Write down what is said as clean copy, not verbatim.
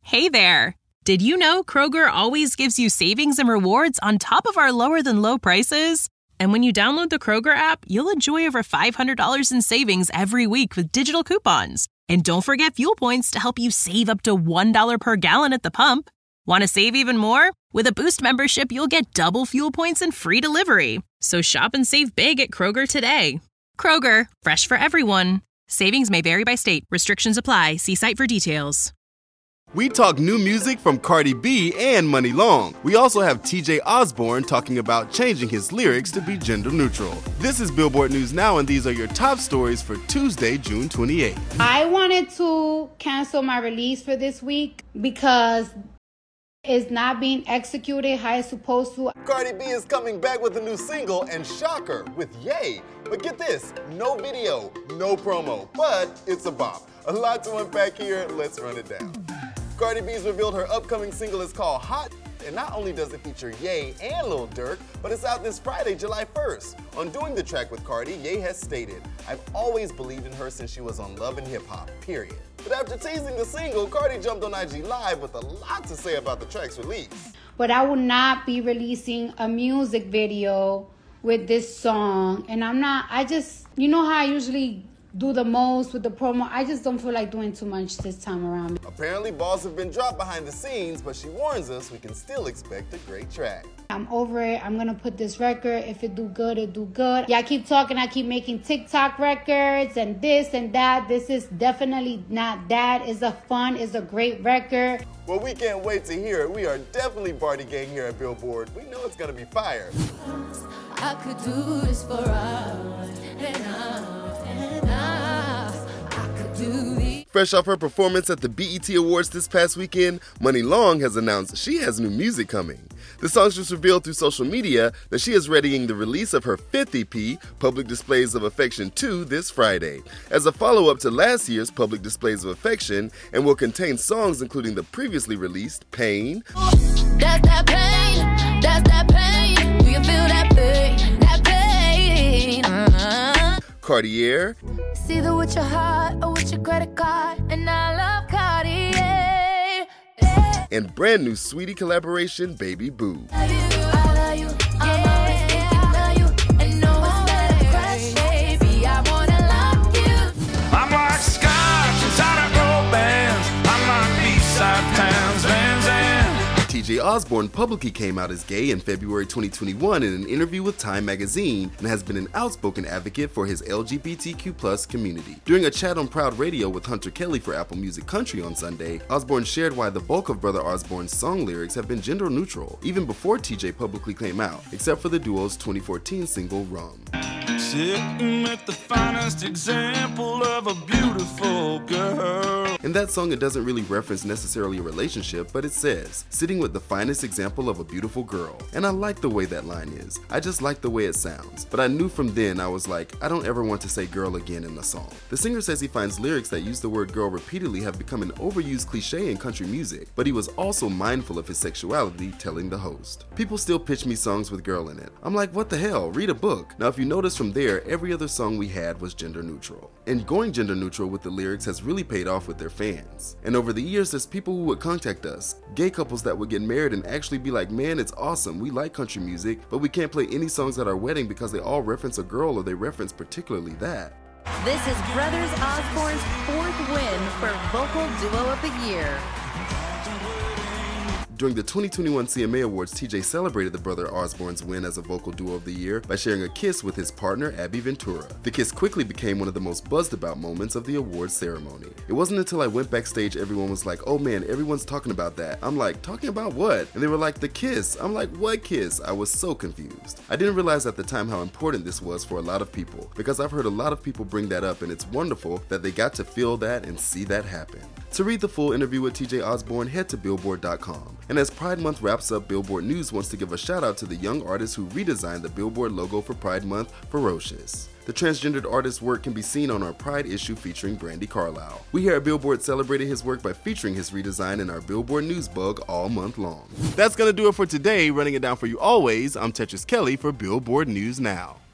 Hey there! Did you know Kroger always gives you savings and rewards on top of our lower-than-low prices? And when you download the Kroger app, you'll enjoy over $500 in savings every week with digital coupons. And don't forget fuel points to help you save up to $1 per gallon at the pump. Want to save even more? With a Boost membership, you'll get double fuel points and free delivery. So shop and save big at Kroger today. Kroger, fresh for everyone. Savings may vary by state. Restrictions apply. See site for details. We talk new music from Cardi B and Money Long. We also have TJ Osborne talking about changing his lyrics to be gender neutral. This is Billboard News Now, and these are your top stories for Tuesday, June 28th. I wanted to cancel my release for this week because it's not being executed how it's supposed to. Cardi B is coming back with a new single and shocker with Ye. But get this, no video, no promo, but it's a bop. A lot to unpack here, let's run it down. Cardi B's revealed her upcoming single is called Hot, and not only does it feature Ye and Lil Durk, but it's out this Friday, July 1st. On doing the track with Cardi, Ye has stated, "I've always believed in her since she was on Love and Hip Hop, period." But after teasing the single, Cardi jumped on IG Live with a lot to say about the track's release. But I will not be releasing a music video with this song, and I just, you know how I usually do the most with the promo. I just don't feel like doing too much this time around. Apparently, balls have been dropped behind the scenes, but she warns us we can still expect a great track. I'm over it. I'm gonna put this record. If it do good, it do good. Yeah, I keep talking. I keep making TikTok records and this and that. This is definitely not that. It's a great record. Well, we can't wait to hear it. We are definitely Party Gang here at Billboard. We know it's gonna be fire. I could do this for hours and hours and hours. I could do this. Fresh off her performance at the BET Awards this past weekend, Money Long has announced she has new music coming. The songstress revealed through social media that she is readying the release of her 5th EP, Public Displays of Affection 2, this Friday, as a follow-up to last year's Public Displays of Affection, and will contain songs including the previously released Pain. That's that pain, that's that pain. Do you feel that pain, that pain? Cartier. It's either with your heart or with your credit card, and I love Cartier. And brand new Sweetie collaboration, Baby Boo. TJ Osborne publicly came out as gay in February 2021 in an interview with Time magazine and has been an outspoken advocate for his LGBTQ+ community. During a chat on Proud Radio with Hunter Kelly for Apple Music Country on Sunday, Osborne shared why the bulk of Brother Osborne's song lyrics have been gender neutral, even before TJ publicly came out, except for the duo's 2014 single Rum. Sitting at the finest example of a beautiful girl. In that song, it doesn't really reference necessarily a relationship, but it says, sitting with the finest example of a beautiful girl. And I like the way that line is. I just like the way it sounds. But I knew from then, I was like, I don't ever want to say girl again in the song. The singer says he finds lyrics that use the word girl repeatedly have become an overused cliche in country music, but he was also mindful of his sexuality, telling the host. People still pitch me songs with girl in it. I'm like, what the hell? Read a book. Now, if you notice from there, every other song we had was gender neutral. And going gender neutral with the lyrics has really paid off with their fans. And over the years, there's people who would contact us, gay couples that would get married and actually be like, man, it's awesome, we like country music, but we can't play any songs at our wedding because they all reference a girl or they reference particularly that. This is Brothers Osborne's 4th win for Vocal Duo of the Year. During the 2021 CMA Awards, TJ celebrated the Brother Osborne's win as a Vocal Duo of the Year by sharing a kiss with his partner, Abby Ventura. The kiss quickly became one of the most buzzed about moments of the awards ceremony. It wasn't until I went backstage everyone was like, oh man, everyone's talking about that. I'm like, talking about what? And they were like, the kiss. I'm like, what kiss? I was so confused. I didn't realize at the time how important this was for a lot of people, because I've heard a lot of people bring that up, and it's wonderful that they got to feel that and see that happen. To read the full interview with TJ Osborne, head to Billboard.com. And as Pride Month wraps up, Billboard News wants to give a shout out to the young artist who redesigned the Billboard logo for Pride Month, Ferocious. The transgendered artist's work can be seen on our Pride issue featuring Brandi Carlile. We here at Billboard celebrated his work by featuring his redesign in our Billboard News Bug all month long. That's gonna do it for today. Running it down for you always, I'm Tetris Kelly for Billboard News Now.